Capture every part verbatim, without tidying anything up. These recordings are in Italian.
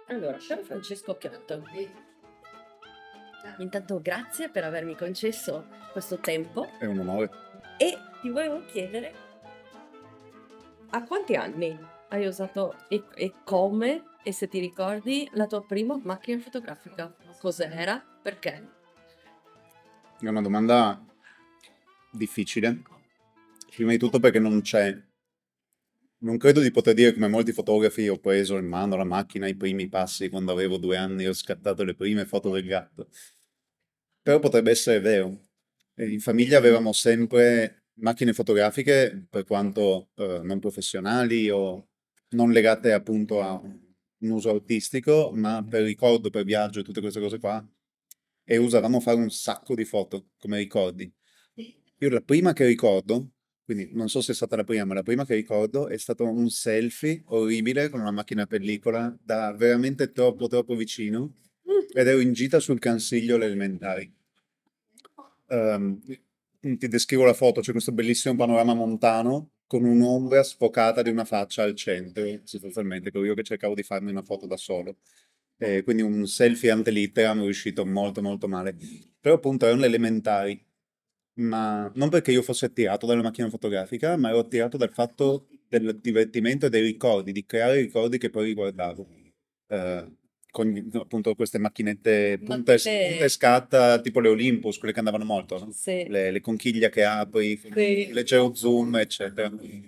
Allora, caro Francesco Piatto, intanto grazie per avermi concesso questo tempo È un onore. e ti volevo chiedere a quanti anni hai usato e, e come, e se ti ricordi, la tua prima macchina fotografica? Cos'era? Perché? È una domanda difficile. Prima di tutto perché non c'è. Non credo di poter dire come molti fotografi ho preso in mano la macchina ai primi passi quando avevo due anni e ho scattato le prime foto del gatto. Però potrebbe essere vero. E in famiglia avevamo sempre macchine fotografiche, per quanto eh, non professionali o non legate appunto a un uso artistico, ma per ricordo, per viaggio e tutte queste cose qua. E usavamo fare un sacco di foto come ricordi. Io la prima che ricordo, quindi non so se è stata la prima, ma la prima che ricordo è stato un selfie orribile con una macchina pellicola da veramente troppo troppo vicino ed ero in gita sul Cansiglio alle elementari. Ehm, ti descrivo la foto, c'è questo bellissimo panorama montano con un'ombra sfocata di una faccia al centro, sostanzialmente, che io che cercavo di farmi una foto da solo. Eh, quindi un selfie ante litteram è uscito molto molto male. Però appunto erano le elementari, ma non perché io fossi attirato dalla macchina fotografica, ma ero attirato dal fatto del divertimento e dei ricordi, di creare ricordi che poi riguardavo. Eh, con appunto queste macchinette punta e, Macchine- punta e scatta, tipo le Olympus, quelle che andavano molto, no? Sì. Le, le conchiglie che apri, Sì. leggero zoom, eccetera.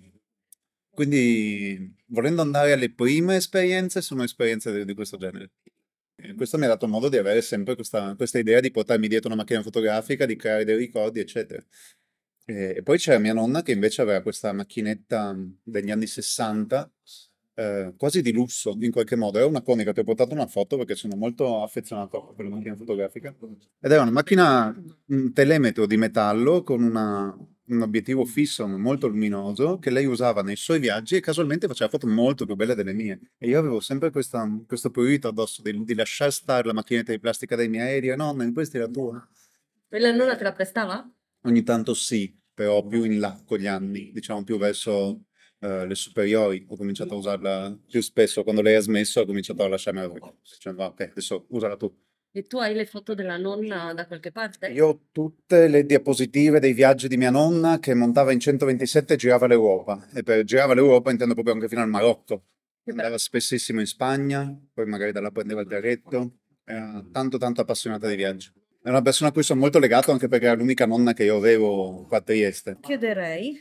Quindi, volendo andare alle prime esperienze, sono esperienze di, di questo genere. E questo mi ha dato modo di avere sempre questa, questa idea di portarmi dietro una macchina fotografica, di creare dei ricordi, eccetera. E, e poi c'era mia nonna che invece aveva questa macchinetta mh, degli anni sessanta, eh, quasi di lusso in qualche modo. Era una conica, ti ho portato una foto perché sono molto affezionato a quella macchina fotografica. Ed era una macchina, un telemetro di metallo con una- un obiettivo fisso molto luminoso che lei usava nei suoi viaggi e casualmente faceva foto molto più belle delle mie. E io avevo sempre questa- questo prurito addosso di, di lasciare stare la macchinetta di plastica dei miei e dire nonna, questa è la tua. Quella nonna te la prestava? Ogni tanto sì, però più in là con gli anni, diciamo più verso eh, le superiori, ho cominciato a usarla più spesso. Quando lei ha smesso, ho cominciato a lasciarmela perché diceva, ok, adesso usala tu. E tu hai le foto della nonna da qualche parte? Io ho tutte le diapositive dei viaggi di mia nonna che montava in centoventisette e girava l'Europa. E per girava l'Europa intendo proprio anche fino al Marocco. Che Andava spessissimo in Spagna, poi magari da là prendeva il traghetto. Era tanto tanto appassionata di viaggi. È una persona a cui sono molto legato anche perché era l'unica nonna che io avevo qua a Trieste. Chiederei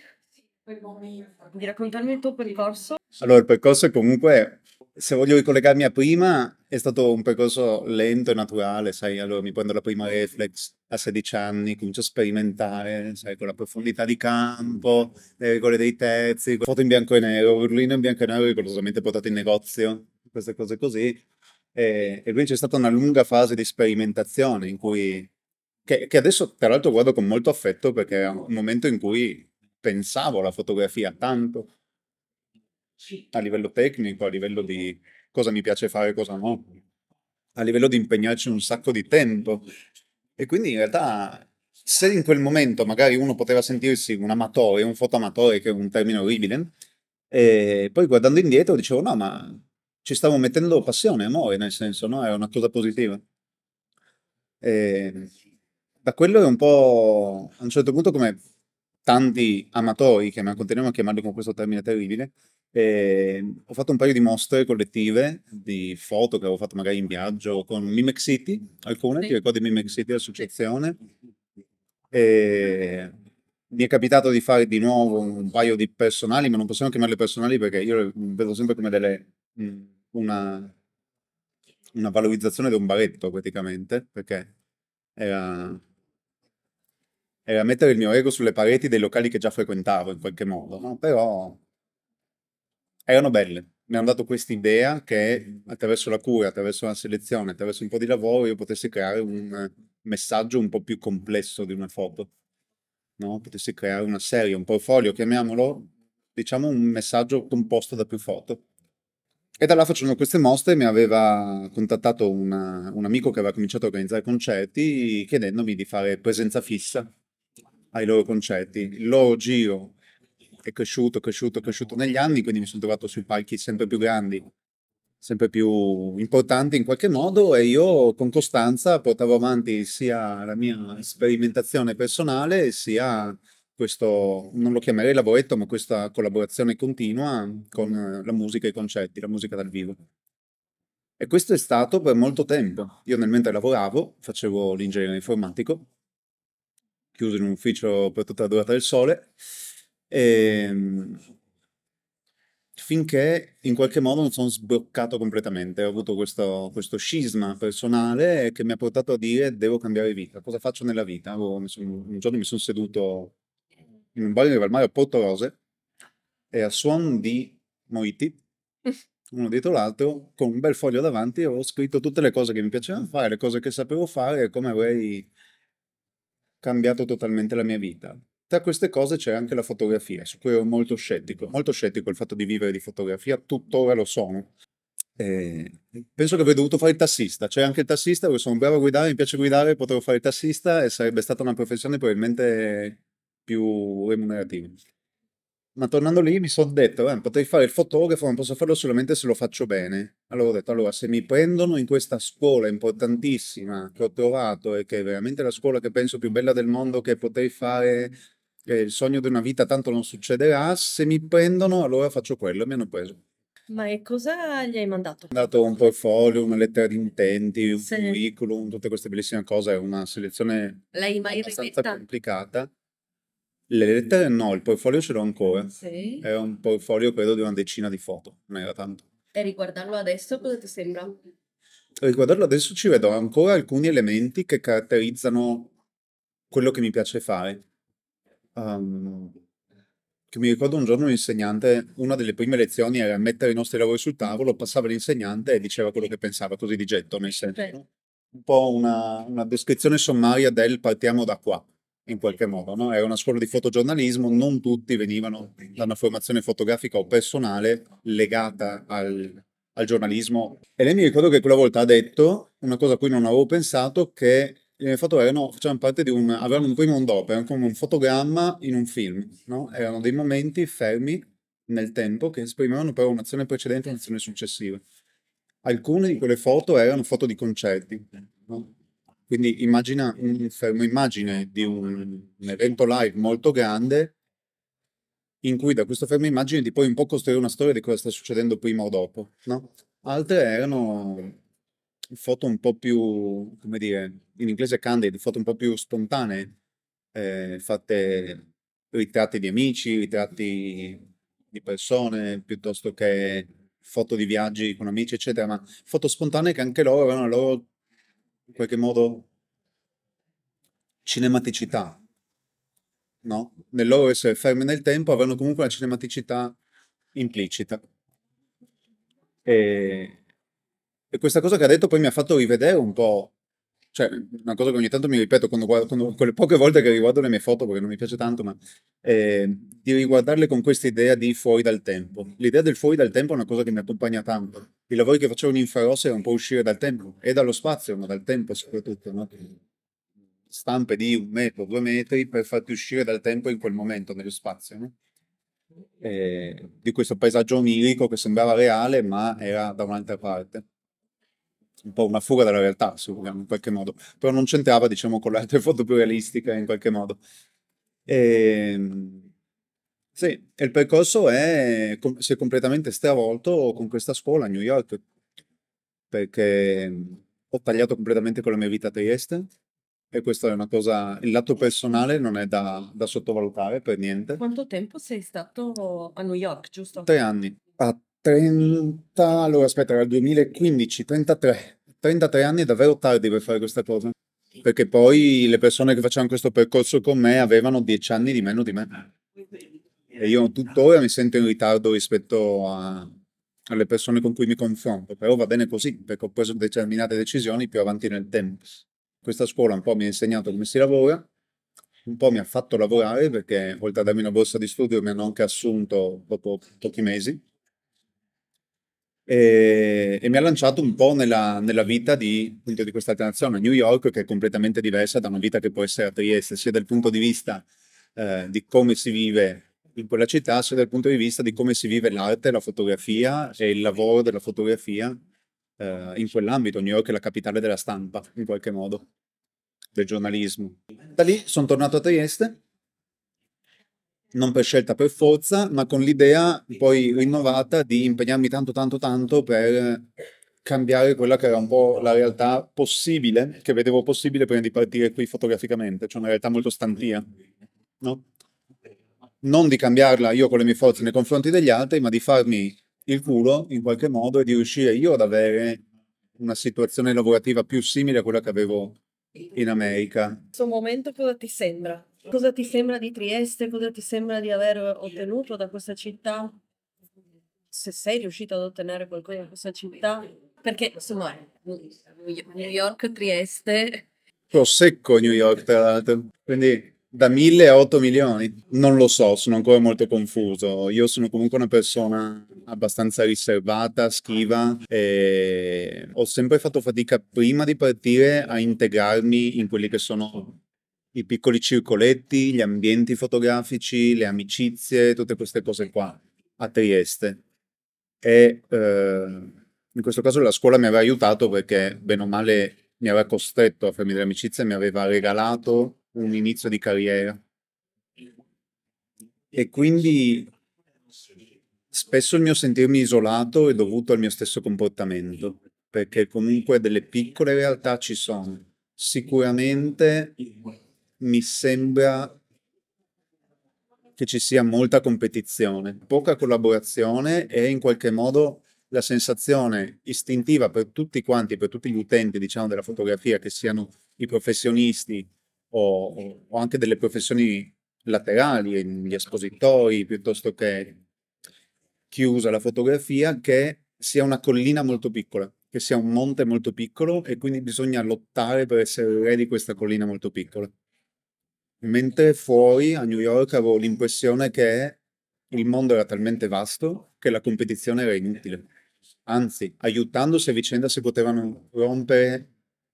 di raccontarmi il tuo percorso. Allora, il percorso è comunque, se voglio ricollegarmi a prima, è stato un percorso lento e naturale, sai, allora mi prendo la prima reflex a sedici anni, comincio a sperimentare, sai, con la profondità di campo, le regole dei terzi, foto in bianco e nero, urlino in bianco e nero rigorosamente portato in negozio, queste cose così. E, e quindi c'è stata una lunga fase di sperimentazione in cui, che, che adesso tra l'altro guardo con molto affetto perché era un momento in cui pensavo alla fotografia tanto a livello tecnico, a livello di cosa mi piace fare e cosa no, a livello di impegnarci un sacco di tempo. E quindi in realtà, se in quel momento magari uno poteva sentirsi un amatore, un fotoamatore, che è un termine orribile, e poi guardando indietro dicevo, no, ma ci stavo mettendo passione, amore, nel senso, no? Era una cosa positiva. E da quello è un po' a un certo punto come tanti amatori, che continuiamo a chiamarli con questo termine terribile, e ho fatto un paio di mostre collettive di foto che avevo fatto magari in viaggio con Mimec City, alcune, ti Sì. ricordi Mimec City, l'associazione? E mi è capitato di fare di nuovo un paio di personali, ma non possiamo chiamarle personali perché io le vedo sempre come delle, mh, una, una valorizzazione di un baretto praticamente, perché era, era mettere il mio ego sulle pareti dei locali che già frequentavo in qualche modo, no? Però erano belle. Mi hanno dato questa idea che attraverso la cura, attraverso la selezione, attraverso un po' di lavoro io potessi creare un eh, messaggio un po' più complesso di una foto, no? Potessi creare una serie, un portfolio, chiamiamolo, diciamo un messaggio composto da più foto. E da là facendo queste mostre mi aveva contattato una- un amico che aveva cominciato a organizzare concerti chiedendomi di fare presenza fissa ai loro concerti. Il loro giro è cresciuto, cresciuto, cresciuto negli anni, quindi mi sono trovato sui palchi sempre più grandi, sempre più importanti in qualche modo e io con costanza portavo avanti sia la mia sperimentazione personale sia questo, non lo chiamerei lavoretto, ma questa collaborazione continua con eh, la musica e i concerti, la musica dal vivo. E questo è stato per molto tempo. Io nel mentre lavoravo, facevo l'ingegnere informatico, chiuso in un ufficio per tutta la durata del sole, e, finché in qualche modo non sono sbloccato completamente. Ho avuto questo, questo scisma personale che mi ha portato a dire devo cambiare vita. Cosa faccio nella vita? Avevo- mi son- un giorno mi sono seduto in un bar in Riva al a Porto Rose e a suon di Moiti, uno dietro l'altro, con un bel foglio davanti, avevo scritto tutte le cose che mi piacevano fare, le cose che sapevo fare e come avrei cambiato totalmente la mia vita. Tra queste cose c'è anche la fotografia, su cui ero molto scettico. Molto scettico il fatto di vivere di fotografia, tuttora lo sono. E penso che avrei dovuto fare il tassista. C'è anche il tassista, perché sono bravo a guidare, mi piace guidare, potevo fare il tassista e sarebbe stata una professione probabilmente più remunerativa. Ma tornando lì mi sono detto, eh, potrei fare il fotografo, ma posso farlo solamente se lo faccio bene. Allora ho detto, allora se mi prendono in questa scuola importantissima che ho trovato e che è veramente la scuola che penso più bella del mondo che potrei fare, eh, il sogno di una vita tanto non succederà, se mi prendono allora faccio quello e mi hanno preso. Ma e cosa gli hai mandato? Ho dato un portfolio, una lettera di intenti, un Sì. curriculum, tutte queste bellissime cose, è una selezione L'hai mai abbastanza riletta? complicata. Le lettere no, il portfolio ce l'ho ancora. Sì. Era un portfolio credo di una decina di foto, non era tanto. E riguardarlo adesso cosa ti sembra? Riguardarlo adesso ci vedo ancora alcuni elementi che caratterizzano quello che mi piace fare. Um, che mi ricordo un giorno un insegnante, una delle prime lezioni era mettere i nostri lavori sul tavolo, passava l'insegnante e diceva quello che pensava, così di getto, nel senso, Sì. no? Un po' una, una descrizione sommaria del partiamo da qua, in qualche modo, no? Era una scuola di fotogiornalismo, non tutti venivano da una formazione fotografica o personale legata al, al giornalismo. E lei mi ricordo che quella volta ha detto una cosa a cui non avevo pensato, che le foto erano, facevano parte di un, avevano un primo ond'opera, erano come un fotogramma in un film, no? Erano dei momenti fermi nel tempo che esprimevano però un'azione precedente e un'azione successiva. Alcune di quelle foto erano foto di concerti, no? Quindi immagina un fermo immagine di un, un evento live molto grande in cui da questo fermo immagine ti puoi un po' costruire una storia di cosa sta succedendo prima o dopo, no? Altre erano foto un po' più, come dire, in inglese candid, foto un po' più spontanee, eh, fatte ritratti di amici, ritratti di persone, piuttosto che foto di viaggi con amici, eccetera, ma foto spontanee che anche loro avevano la loro, in qualche modo, cinematicità, no? Nel loro essere fermi nel tempo, avevano comunque una cinematicità implicita. E, e questa cosa che ha detto poi mi ha fatto rivedere un po', cioè una cosa che ogni tanto mi ripeto quando guardo, quando- quelle poche volte che riguardo le mie foto, perché non mi piace tanto, ma eh, di riguardarle con questa idea di fuori dal tempo. L'idea del fuori dal tempo è una cosa che mi accompagna tanto. I lavori che facevo in infrarossi era un po' uscire dal tempo, e dallo spazio, ma dal tempo soprattutto, no? Stampe di un metro, due metri per farti uscire dal tempo in quel momento, nello spazio, no? E di questo paesaggio onirico che sembrava reale, ma era da un'altra parte. Un po' una fuga dalla realtà, se vogliamo, in qualche modo. Però non c'entrava, diciamo, con le altre foto più realistiche, in qualche modo. E, sì, e il percorso è, com- si è completamente stravolto con questa scuola a New York, perché ho tagliato completamente con la mia vita a Trieste, e questa è una cosa, il lato personale non è da, da sottovalutare per niente. Quanto tempo sei stato a New York, giusto? Tre anni. A trenta, allora aspetta, era il duemilaquindici, trentatré. trentatré anni è davvero tardi per fare questa cosa. Perché poi le persone che facevano questo percorso con me avevano dieci anni di meno di me. E io tuttora mi sento in ritardo rispetto a- alle persone con cui mi confronto. Però va bene così, perché ho preso determinate decisioni più avanti nel tempo. Questa scuola un po' mi ha insegnato come si lavora, un po' mi ha fatto lavorare perché oltre a darmi una borsa di studio mi hanno anche assunto dopo pochi mesi e, e mi ha lanciato un po' nella, nella vita di, appunto, di questa alternazione a New York, che è completamente diversa da una vita che può essere a Trieste, sia dal punto di vista eh, di come si vive in quella città, sia dal punto di vista di come si vive l'arte, la fotografia e il lavoro della fotografia eh, in quell'ambito. New York è la capitale della stampa, in qualche modo, del giornalismo. Da lì sono tornato a Trieste, non per scelta per forza, ma con l'idea poi rinnovata di impegnarmi tanto tanto tanto per cambiare quella che era un po' la realtà possibile, che vedevo possibile prima di partire qui fotograficamente, cioè una realtà molto stantia, no? Non di cambiarla io con le mie forze nei confronti degli altri, ma di farmi il culo in qualche modo e di riuscire io ad avere una situazione lavorativa più simile a quella che avevo in America. Questo momento cosa ti sembra? Cosa ti sembra di Trieste? Cosa ti sembra di aver ottenuto da questa città? Se sei riuscito ad ottenere qualcosa da questa città? Perché insomma, New York, Trieste, Prosecco New York, tra l'altro. Quindi da mille a otto milioni. Non lo so, sono ancora molto confuso. Io sono comunque una persona abbastanza riservata, schiva e ho sempre fatto fatica prima di partire a integrarmi in quelli che sono i piccoli circoletti, gli ambienti fotografici, le amicizie, tutte queste cose qua a Trieste. E eh, in questo caso la scuola mi aveva aiutato perché, bene o male, mi aveva costretto a farmi delle amicizie e mi aveva regalato un inizio di carriera. E quindi spesso il mio sentirmi isolato è dovuto al mio stesso comportamento, perché comunque delle piccole realtà ci sono. Sicuramente mi sembra che ci sia molta competizione, poca collaborazione e in qualche modo la sensazione istintiva per tutti quanti, per tutti gli utenti, diciamo, della fotografia, che siano i professionisti o, o- o anche delle professioni laterali, gli espositori, piuttosto che chi usa la fotografia, che sia una collina molto piccola, che sia un monte molto piccolo e quindi bisogna lottare per essere re di questa collina molto piccola. Mentre fuori a New York avevo l'impressione che il mondo era talmente vasto che la competizione era inutile. Anzi, aiutandosi a vicenda si potevano rompere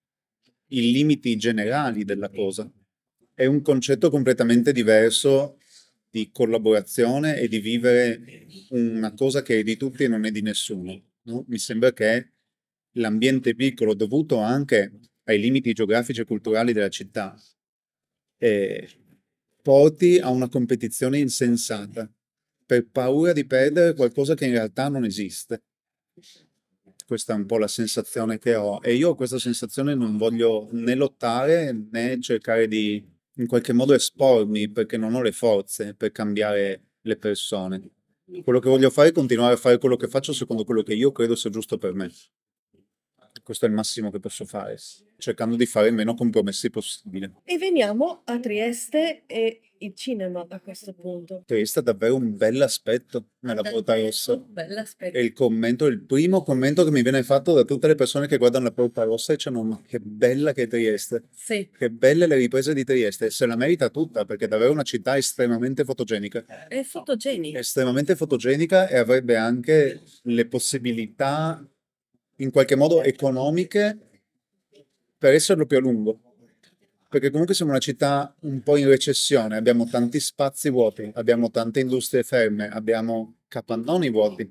i limiti generali della cosa. È un concetto completamente diverso di collaborazione e di vivere una cosa che è di tutti e non è di nessuno, no? Mi sembra che l'ambiente piccolo, dovuto anche ai limiti geografici e culturali della città, eh, porti a una competizione insensata per paura di perdere qualcosa che in realtà non esiste. Questa è un po' la sensazione che ho e io ho questa sensazione non voglio né lottare né cercare di in qualche modo espormi perché non ho le forze per cambiare le persone. Quello che voglio fare è continuare a fare quello che faccio secondo quello che io credo sia giusto per me. Questo è il massimo che posso fare, cercando di fare il meno compromessi possibile. e veniamo a Trieste e il cinema a questo punto. Trieste è davvero un bell'aspetto nella Porta Rossa. Bell'aspetto. E il commento, il primo commento che mi viene fatto da tutte le persone che guardano la Porta Rossa e dicono: "Ma che bella che è Trieste, Sì, che belle le riprese di Trieste." Se la merita tutta perché è davvero una città estremamente fotogenica. è fotogenico. Estremamente fotogenica e avrebbe anche le possibilità, in qualche modo economiche, per esserlo più a lungo. Perché comunque siamo una città un po' in recessione, abbiamo tanti spazi vuoti, abbiamo tante industrie ferme, abbiamo capannoni vuoti.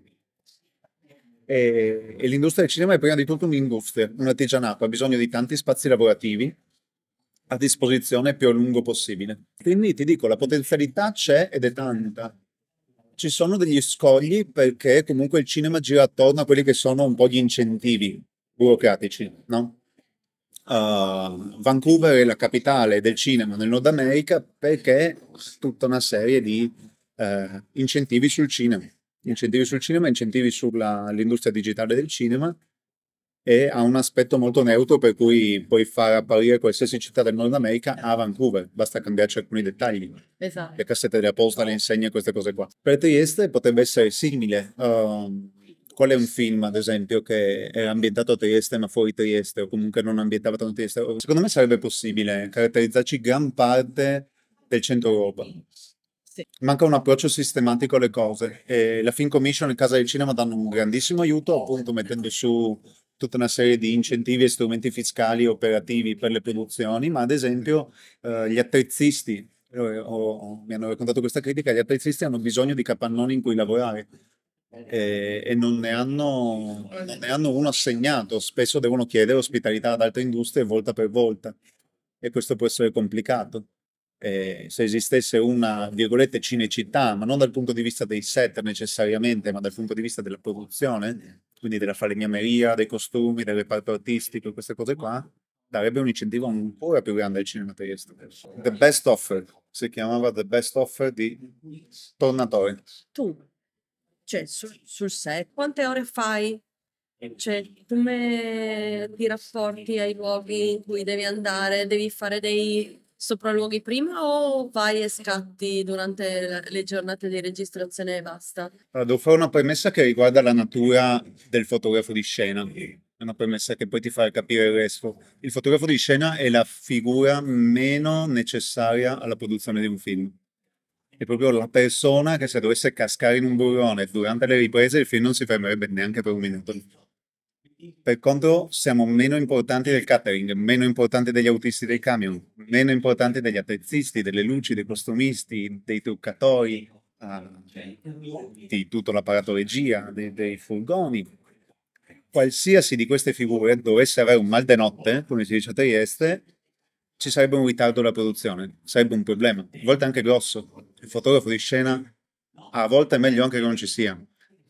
E, e l'industria del cinema è prima di tutto un'industria, un artigianato, ha bisogno di tanti spazi lavorativi a disposizione più a lungo possibile. Quindi ti dico, la potenzialità c'è ed è tanta. Ci sono degli scogli perché comunque il cinema gira attorno a quelli che sono un po' gli incentivi burocratici, no? Uh, Vancouver è la capitale del cinema nel Nord America perché tutta una serie di eh, incentivi sul cinema, incentivi sul cinema, incentivi sull'industria digitale del cinema e ha un aspetto molto neutro per cui puoi far apparire qualsiasi città del Nord America a Vancouver, basta cambiarci alcuni dettagli, Esatto. le cassette della posta, le insegne, queste cose qua. Per Trieste potrebbe essere simile. Uh, qual è un film, ad esempio, che era ambientato a Trieste ma fuori Trieste o comunque non ambientava tanto Trieste? Secondo me sarebbe possibile caratterizzarci gran parte del centro Europa. Sì. Manca un approccio sistematico alle cose e la Film Commission e Casa del Cinema danno un grandissimo aiuto appunto mettendo su tutta una serie di incentivi e strumenti fiscali operativi per le produzioni, ma ad esempio eh, gli attrezzisti Eh, ho- mi hanno raccontato questa critica, gli attrezzisti hanno bisogno di capannoni in cui lavorare e, e non ne hanno, non ne hanno uno assegnato, spesso devono chiedere ospitalità ad altre industrie volta per volta e questo può essere complicato. Eh, se esistesse una, virgolette, cinecittà, ma non dal punto di vista dei set necessariamente, ma dal punto di vista della produzione, quindi della falegnameria, dei costumi, del reparto artistico, queste cose qua, darebbe un incentivo ancora più grande al cinema Trieste. The Best Offer, si chiamava The Best Offer di Tornatore. Tu, cioè, sul, sul set, quante ore fai? Cioè, come ti rapporti ai luoghi in cui devi andare? Devi fare dei sopralluoghi prima o vai e scatti durante la- le giornate di registrazione e basta? Allora, devo fare una premessa che riguarda la natura del fotografo di scena. È una premessa che poi ti fa capire il resto. Il fotografo di scena è la figura meno necessaria alla produzione di un film. È proprio la persona che se dovesse cascare in un burrone durante le riprese il film non si fermerebbe neanche per un minuto. Per contro, siamo meno importanti del catering, meno importanti degli autisti dei camion, meno importanti degli attrezzisti, delle luci, dei costumisti, dei truccatori, eh, di tutto l'apparato regia, dei, dei furgoni. Qualsiasi di queste figure dovesse avere un mal de notte, come si dice a Trieste, ci sarebbe un ritardo della produzione, sarebbe un problema, a volte anche grosso. Il fotografo di scena a volte è meglio anche che non ci sia.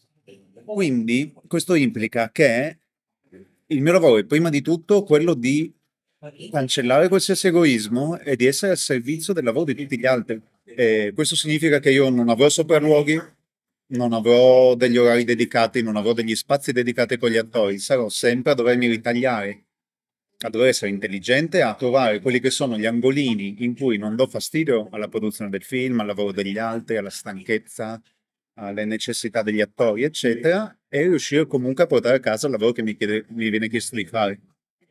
Quindi questo implica che il mio lavoro è prima di tutto quello di cancellare qualsiasi egoismo e di essere al servizio del lavoro di tutti gli altri. E questo significa che io non avrò sopralluoghi, non avrò degli orari dedicati, non avrò degli spazi dedicati con gli attori, sarò sempre a dovermi ritagliare, a dover essere intelligente, a trovare quelli che sono gli angolini in cui non do fastidio alla produzione del film, al lavoro degli altri, alla stanchezza, alle necessità degli attori, eccetera, e riuscire comunque a portare a casa il lavoro che mi, chiede- mi viene chiesto di fare.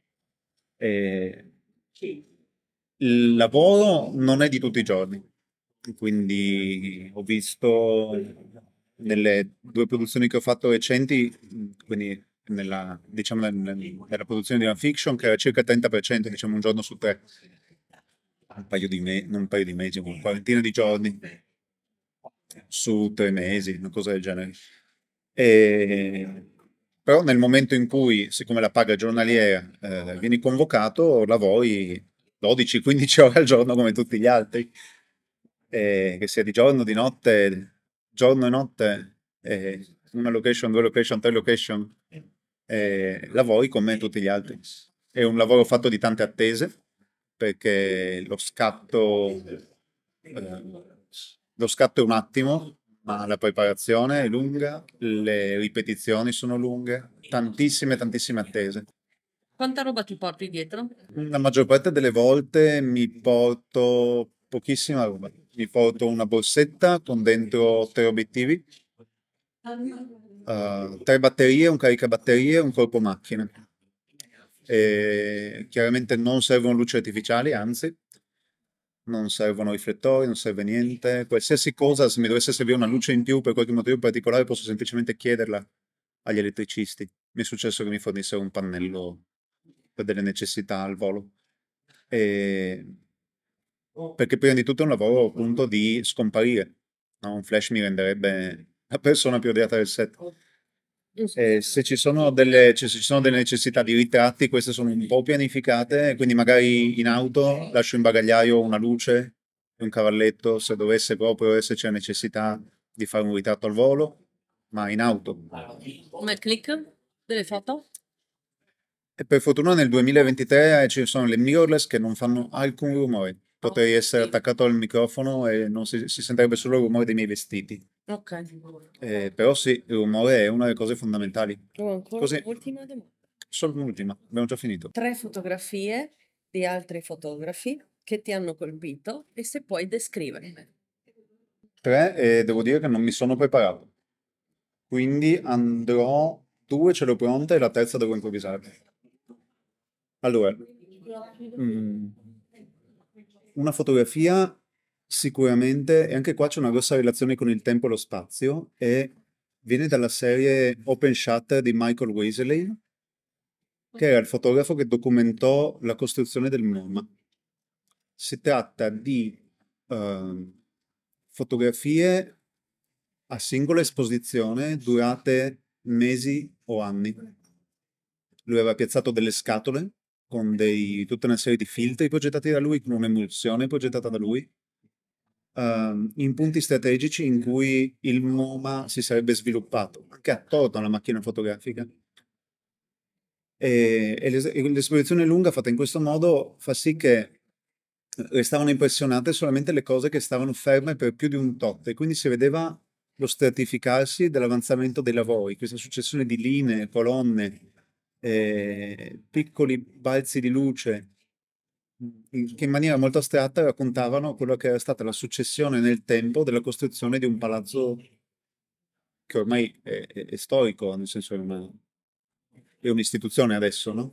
E il lavoro non è di tutti i giorni, quindi ho visto nelle due produzioni che ho fatto recenti, quindi nella, diciamo, nel- nella produzione di una fiction, che era circa il trenta per cento, diciamo un giorno su tre, un paio di mesi, non un paio di mesi, una quarantina di giorni su tre mesi, una cosa del genere. E- Però nel momento in cui, siccome la paga è giornaliera, eh, vieni convocato, lavori dodici quindici ore al giorno come tutti gli altri. E che sia di giorno, di notte, giorno e notte, eh, una location, due location, tre location, eh, lavori come tutti gli altri. È un lavoro fatto di tante attese, perché lo scatto, eh, lo scatto è un attimo, ma la preparazione è lunga, le ripetizioni sono lunghe, tantissime, tantissime attese. Quanta roba ti porti dietro? La maggior parte delle volte mi porto pochissima roba. Mi porto una borsetta con dentro tre obiettivi, eh, tre batterie, un caricabatterie e un corpo macchina. E chiaramente non servono luci artificiali, anzi, non servono riflettori, non serve niente. Qualsiasi cosa, se mi dovesse servire una luce in più per qualche motivo particolare, posso semplicemente chiederla agli elettricisti. Mi è successo che mi fornissero un pannello per delle necessità al volo. E- Perché prima di tutto è un lavoro appunto di scomparire. No? Un flash mi renderebbe la persona più odiata del set. E se ci sono delle, se ci sono delle necessità di ritratti, queste sono un po' pianificate, quindi magari in auto lascio in bagagliaio una luce e un cavalletto se dovesse proprio esserci la necessità di fare un ritratto al volo, ma in auto. Come click delle foto? E per fortuna nel duemilaventitré ci sono le mirrorless che non fanno alcun rumore. Potrei essere attaccato al microfono e non si, si sentirebbe solo il rumore dei miei vestiti. Ok. Eh, però sì, il rumore è una delle cose fondamentali. Ho ancora Così, un'ultima domanda. solo l'ultima, abbiamo già finito. Tre fotografie di altri fotografi che ti hanno colpito e se puoi descriverle. Tre, e devo dire che non mi sono preparato. Quindi andrò, due ce l'ho pronte e la terza devo improvvisare. Allora, mm, una fotografia sicuramente, e anche qua c'è una grossa relazione con il tempo e lo spazio, e viene dalla serie Open Shutter di Michael Weasley, che era il fotografo che documentò la costruzione del MoMA. Si tratta di ehm, fotografie a singola esposizione durate mesi o anni. Lui aveva piazzato delle scatole con dei- tutta una serie di filtri progettati da lui, con un'emulsione progettata da lui, ehm, in punti strategici in cui il MoMA si sarebbe sviluppato, anche attorno alla macchina fotografica. E, e l'es- e l'esposizione lunga fatta in questo modo fa sì che restavano impressionate solamente le cose che stavano ferme per più di un tot, e quindi si vedeva lo stratificarsi dell'avanzamento dei lavori, questa successione di linee, colonne, eh, piccoli balzi di luce, in- che in maniera molto astratta raccontavano quello che era stata la successione nel tempo della costruzione di un palazzo che ormai è, è- è storico, nel senso è una- è un'istituzione adesso, no?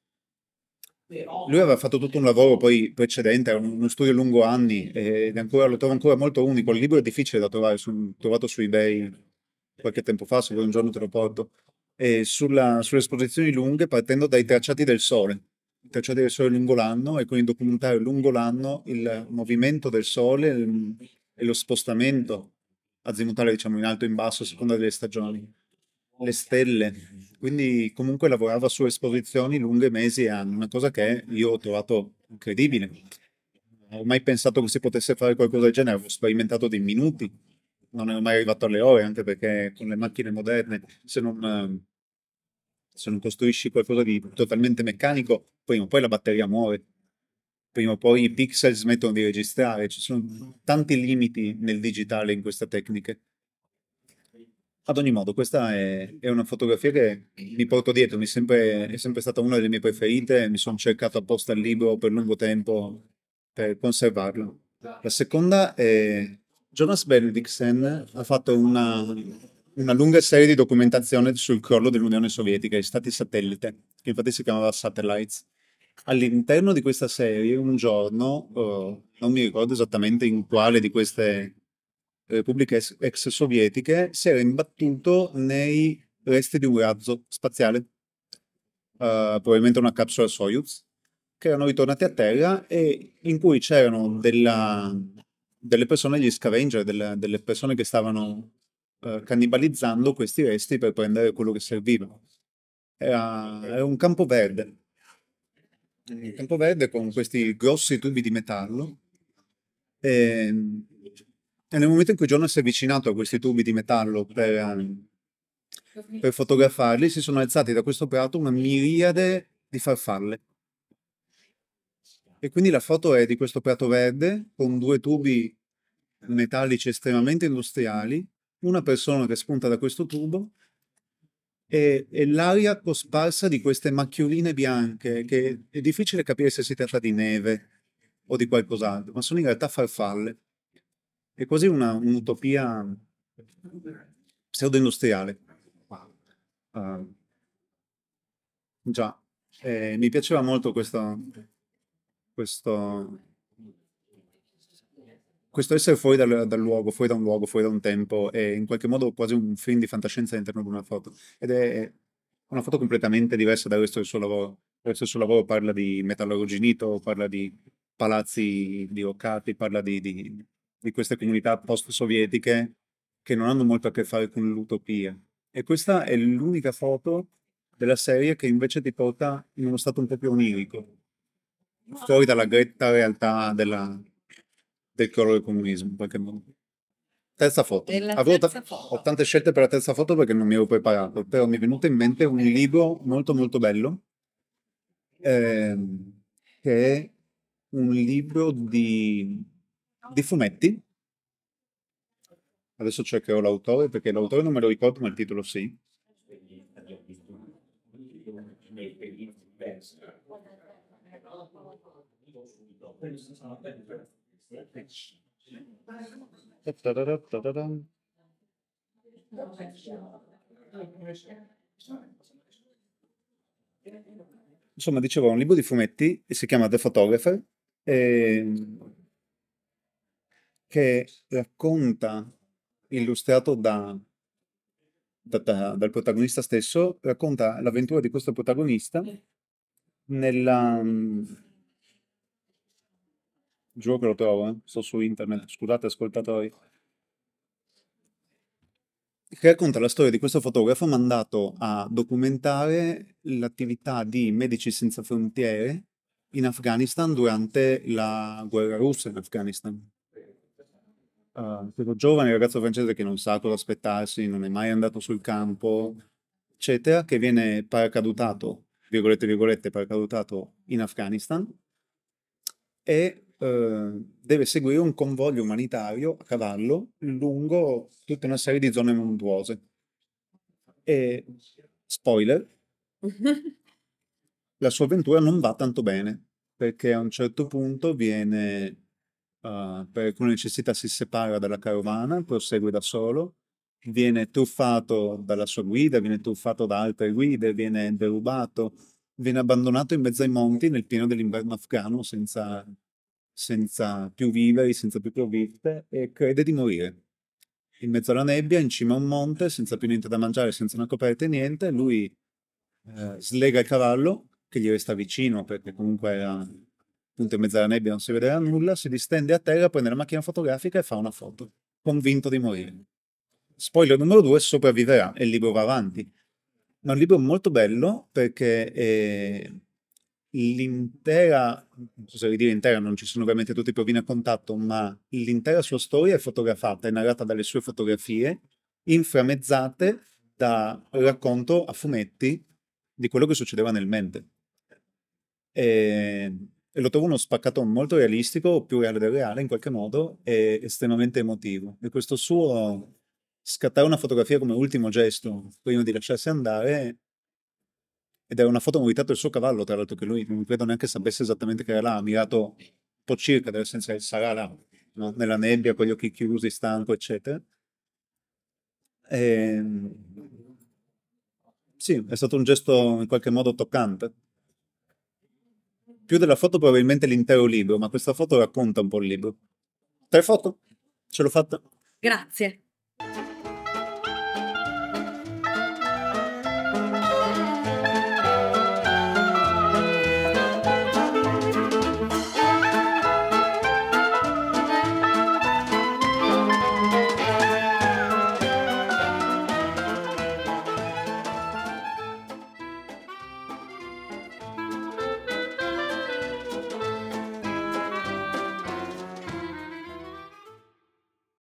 Lui aveva fatto tutto un lavoro poi precedente, era un- uno studio lungo anni, ed è ancora, lo trovo ancora molto unico. Il libro è difficile da trovare, su, trovato su eBay qualche tempo fa, se vuoi un giorno te lo porto. E sulla- sulle esposizioni lunghe, partendo dai tracciati del Sole, i tracciati del Sole lungo l'anno, e quindi documentare lungo l'anno il movimento del Sole il- e lo spostamento azimutale, diciamo, in alto e in basso, a seconda delle stagioni, le stelle. Quindi comunque lavorava su esposizioni lunghe mesi e anni, una cosa che io ho trovato incredibile. Non ho mai pensato che si potesse fare qualcosa del genere, ho sperimentato dei minuti, non ero mai arrivato alle ore, anche perché con le macchine moderne, se non, eh, se non costruisci qualcosa di totalmente meccanico, prima o poi la batteria muore, prima o poi i pixel smettono di registrare, ci sono tanti limiti nel digitale in queste tecniche. Ad ogni modo, questa è, è una fotografia che mi porto dietro, mi è sempre, è sempre stata una delle mie preferite, mi sono cercato apposta il libro per lungo tempo per conservarlo. La seconda è Jonas Bendixen ha fatto una, una lunga serie di documentazione sul crollo dell'Unione Sovietica, gli stati satellite, che infatti si chiamava Satellites. All'interno di questa serie, un giorno, eh, non mi ricordo esattamente in quale di queste repubbliche ex, ex sovietiche, si era imbattuto nei resti di un razzo spaziale, eh, probabilmente una capsula Soyuz, che erano ritornati a Terra e in cui c'erano della- delle persone, gli scavenger, delle, delle persone che stavano eh, cannibalizzando questi resti per prendere quello che serviva. Era, era un campo verde, un campo verde con questi grossi tubi di metallo. E, e nel momento in cui Jonas si è avvicinato a questi tubi di metallo per, ehm, per fotografarli, si sono alzati da questo prato una miriade di farfalle. E quindi la foto è di questo prato verde con due tubi metallici estremamente industriali, una persona che spunta da questo tubo e, e l'aria cosparsa di queste macchioline bianche, che è difficile capire se si tratta di neve o di qualcos'altro, ma sono in realtà farfalle. È quasi una, un'utopia pseudo-industriale. Ah, già, eh, mi piaceva molto questo, questo, questo essere fuori dal, dal luogo, fuori da un luogo, fuori da un tempo, e in qualche modo quasi un film di fantascienza all'interno di una foto. Ed è una foto completamente diversa dal resto del suo lavoro. Il resto del suo lavoro parla di metallurginito, parla di palazzi diroccati, parla di, di- di queste comunità post-sovietiche che non hanno molto a che fare con l'utopia. E questa è l'unica foto della serie che invece ti porta in uno stato un po' più onirico, fuori dalla gretta realtà della- del crollo del comunismo, in qualche modo. Terza foto. E la Avevo ta- terza ho foto. tante scelte per la terza foto perché non mi ero preparato, però mi è venuto in mente un libro molto molto bello, ehm, che è un libro di, di fumetti. Adesso cercherò l'autore perché l'autore non me lo ricordo, ma il titolo sì. Insomma, dicevo, è un libro di fumetti e si chiama The Photographer, ehm, che racconta, illustrato da, da- da- dal protagonista stesso, racconta l'avventura di questo protagonista nella, Giuro che lo trovo, eh. Sto su internet, scusate ascoltatori. Che racconta la storia di questo fotografo mandato a documentare l'attività di Medici Senza Frontiere in Afghanistan durante la guerra russa in Afghanistan. Uh, questo giovane ragazzo francese che non sa cosa aspettarsi, non è mai andato sul campo, eccetera, che viene paracadutato, virgolette, virgolette, paracadutato in Afghanistan e eh, deve seguire un convoglio umanitario a cavallo lungo tutta una serie di zone montuose. E, spoiler, la sua avventura non va tanto bene, perché a un certo punto viene, eh, per alcune necessità si separa dalla carovana, prosegue da solo, viene truffato dalla sua guida, viene truffato da altre guide, viene derubato, viene abbandonato in mezzo ai monti nel pieno dell'inverno afghano senza, senza più viveri, senza più provviste e crede di morire. In mezzo alla nebbia, in cima a un monte, senza più niente da mangiare, senza una coperta e niente, lui eh, slega il cavallo che gli resta vicino perché comunque era appunto in mezzo alla nebbia, non si vedeva nulla, si distende a terra, prende la macchina fotografica e fa una foto, convinto di morire. Spoiler numero due, sopravviverà e il libro va avanti. È un libro molto bello perché eh, l'intera, non so se ridire intera, non ci sono ovviamente tutti i provini a contatto, ma l'intera sua storia è fotografata, è narrata dalle sue fotografie, inframezzate da racconto a fumetti di quello che succedeva nel mente. E, e lo trovo uno spaccato molto realistico, più reale del reale in qualche modo, e estremamente emotivo. E questo suo scattare una fotografia come ultimo gesto prima di lasciarsi andare, ed era una foto con ritratto del suo cavallo, tra l'altro, che lui non credo neanche sapesse esattamente che era là, ha mirato un po' circa, nel senso che sarà là, no? Nella nebbia, con gli occhi chiusi, stanco, eccetera. E, sì, è stato un gesto in qualche modo toccante. Più della foto probabilmente l'intero libro, ma questa foto racconta un po' il libro. Tre foto? Ce l'ho fatta? Grazie.